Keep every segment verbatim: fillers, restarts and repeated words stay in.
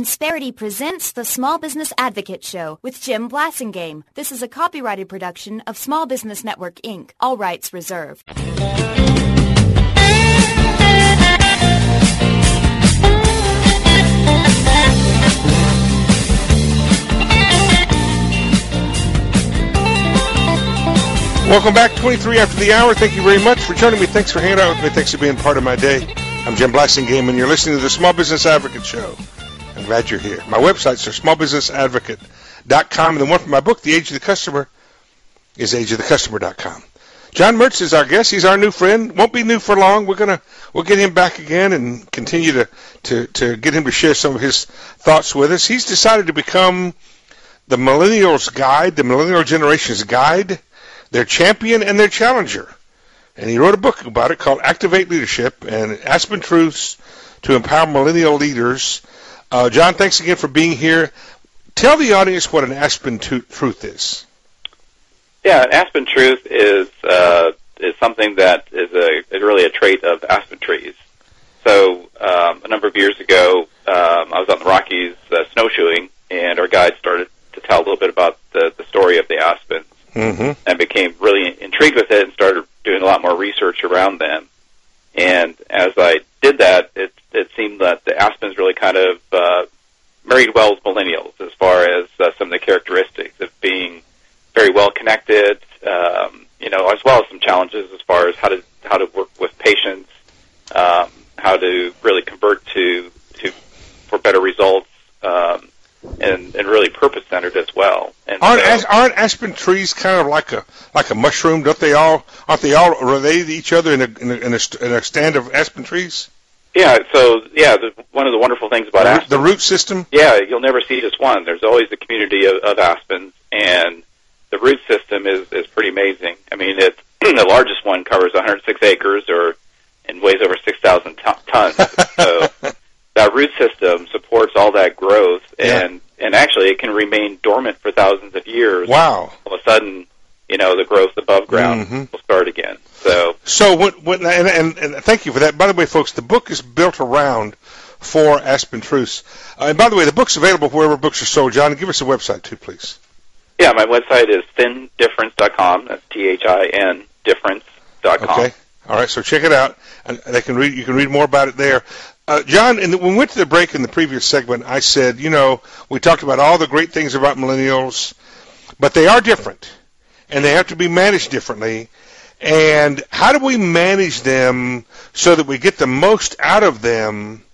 Insperity presents the Small Business Advocate Show with Jim Blasingame. This is a copyrighted production of Small Business Network, Incorporated. All rights reserved. Welcome back, twenty-three after the hour. Thank you very much for joining me. Thanks for hanging out with me. Thanks for being part of my day. I'm Jim Blasingame, and you're listening to the Small Business Advocate Show. I'm glad you're here. My websites are small business advocate dot com, and the one from my book, The Age of the Customer, is age of the customer dot com. John Mertz is our guest. He's our new friend. Won't be new for long. We're gonna we'll get him back again and continue to, to, to get him to share some of his thoughts with us. He's decided to become the millennials' guide, the millennial generation's guide, their champion and their challenger. And he wrote a book about it called Activate Leadership and Aspen Truths to Empower Millennial Leaders. Uh, John, thanks again for being here. Tell the audience what an Aspen tu- Truth is. Yeah, an Aspen Truth is uh, is something that is, a, is really a trait of aspen trees. So um, a number of years ago, um, I was out in the Rockies uh, snowshoeing, and our guide started to tell a little bit about the, the story of the aspens. Mm-hmm. And became really intrigued with it and started doing a lot more research around them. And as I did that, it, it seemed that the aspens really kind of uh, married well with millennials as far as uh, some of the characteristics of being very well connected, um, you know, as well as some challenges as far as how to how to work with patients, um, how to really convert to to for better results. Um, And, and really purpose-centered as well. And aren't, so, as, aren't aspen trees kind of like a like a mushroom? Don't they all aren't they all related to each other in a in a, in a, in a stand of aspen trees? Yeah. So yeah, the, one of the wonderful things about the, aspens, the root system. Yeah, you'll never see just one. There's always a community of, of aspens, and the root system is is pretty amazing. I mean, it's the largest one covers one hundred six acres, or and weighs over six thousand tons. So that root system supports all that growth, and, yeah. and actually it can remain dormant for thousands of years. Wow. All of a sudden, you know, the growth above ground mm-hmm. will start again. So, so when, when, and, and, and thank you for that. By the way, folks, the book is built around four Aspen Truths. Uh, and by the way, the book's available wherever books are sold. John, give us a website, too, please. Yeah, my website is thin difference dot com. That's T H I N difference dot com. Okay. All right, so check it out. And they can read. You can read more about it there. Uh, John, in the, when we went to the break in the previous segment, I said, you know, we talked about all the great things about millennials, but they are different, and they have to be managed differently. And how do we manage them so that we get the most out of them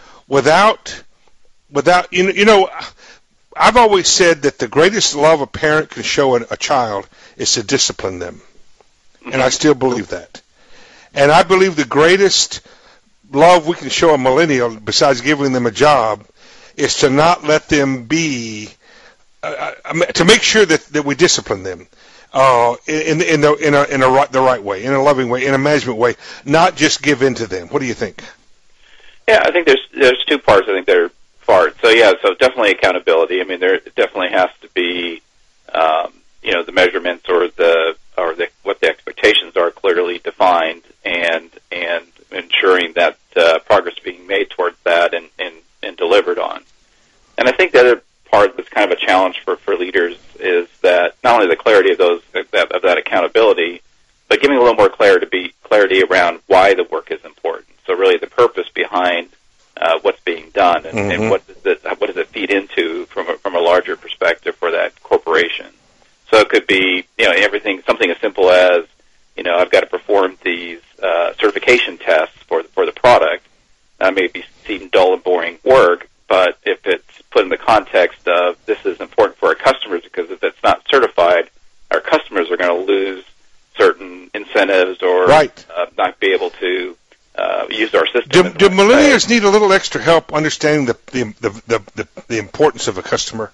without, without you know, you know, I've always said that the greatest love a parent can show a, a child is to discipline them, and I still believe that. And I believe the greatest love we can show a millennial, besides giving them a job, is to not let them be, uh, to make sure that, that we discipline them uh, in in the in a in a right, the right way, in a loving way, in a management way, not just give in to them. What do you think? Yeah, I think there's there's two parts. I think there are parts. So yeah, so definitely accountability. I mean, there definitely has to be, um, you know, the measurements or the or the what the expectations are clearly defined, and and ensuring that uh, progress is being made towards that and, and, and delivered on. And I think the other part that's kind of a challenge for, for leaders is that not only the clarity of those of that, of that accountability, but giving a little more clarity clarity around why the work is important. So really the purpose behind uh, what's being done, and, mm-hmm. and what does it what does it feed into from a, from a larger perspective for that corporation. So it could be, you know, everything, something as simple as, you know, I've got to perform these uh, certification tests for for the product. That may be seem dull and boring work, but if it's put in the context of this is important for our customers, because if it's not certified, our customers are going to lose certain incentives or right. uh, not be able to uh, use our system. Do, do millennials need a little extra help understanding the the, the the the the importance of a customer?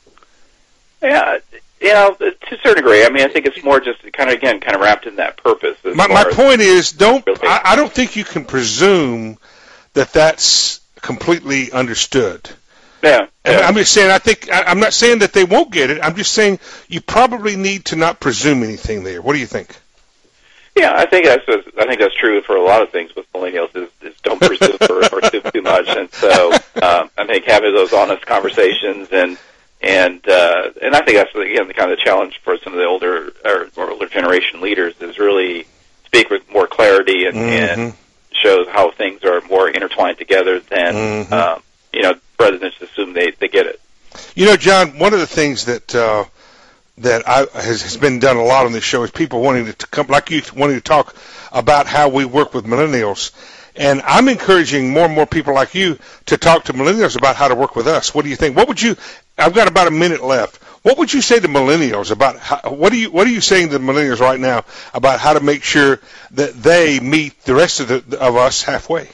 Yeah. You know, to a certain degree. I mean, I think it's more just kind of, again, kind of wrapped in that purpose. My, my point is, don't. I, I don't think you can presume that that's completely understood. Yeah. yeah. I'm just saying. I think I, I'm not saying that they won't get it. I'm just saying you probably need to not presume anything there. What do you think? Yeah, I think that's I think that's true for a lot of things with millennials. Is, is don't presume or, or assume too much, and so um, I think having those honest conversations and and uh, and I think that's again the kind of challenge for some of the older or, or older generation leaders is really speak with more clarity and, mm-hmm. and shows how things are more intertwined together than mm-hmm. um, you know rather than just assume they they get it. You know, John, one of the things that uh, that I, has, has been done a lot on this show is people wanting to, to come, like you, wanting to talk about how we work with millennials. And I'm encouraging more and more people like you to talk to millennials about how to work with us. What do you think? What would you? I've got about a minute left. What would you say to millennials about how, what are you what are you saying to millennials right now about how to make sure that they meet the rest of the, of us halfway?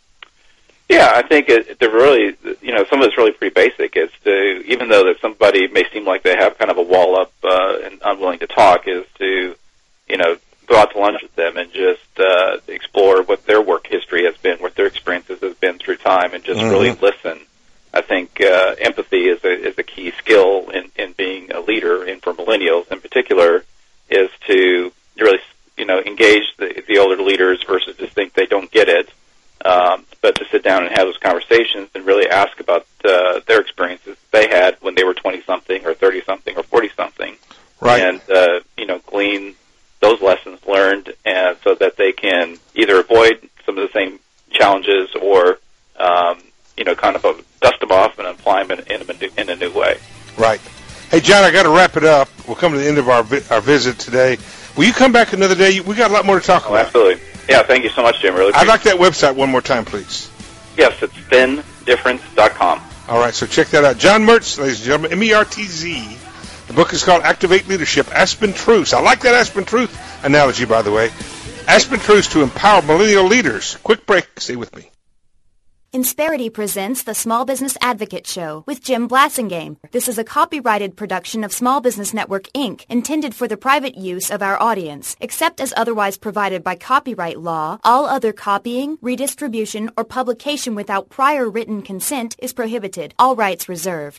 Yeah, I think it, they're really, you know, some of it's really pretty basic. Is to, even though that somebody may seem like they have kind of a wall up uh, and unwilling to talk, is to, you know, go out to lunch with them and just uh, explore what their work history has been, what their experiences has been through time, and just mm-hmm. really listen. I think uh, empathy is a, is a key skill in, in being a leader, and for millennials in particular, is to really, you know, engage the, the older leaders versus just think they don't get it. Um, but to sit down and have those conversations and really ask about uh, their experiences they had when they were twenty-something or thirty-something or forty-something. Right. And, uh, you know, glean those lessons learned and so that they can either avoid some of the same challenges or, um, you know, kind of uh, dust them off and apply them in, in, a, new, in a new way. Right. Hey, John, I got to wrap it up. We'll come to the end of our, vi- our visit today. Will you come back another day? We got a lot more to talk oh, about. Absolutely. Yeah, thank you so much, Jim. Really I'd like that website one more time, please. Yes, it's thin difference dot com. All right, so check that out. John Mertz, ladies and gentlemen, M E R T Z. The book is called Activate Leadership, Aspen Truths. I like that Aspen Truth analogy, by the way. Aspen Truths to empower millennial leaders. Quick break. Stay with me. Insperity presents the Small Business Advocate Show with Jim Blasingame. This is a copyrighted production of Small Business Network, Incorporated, intended for the private use of our audience. Except as otherwise provided by copyright law, all other copying, redistribution, or publication without prior written consent is prohibited. All rights reserved.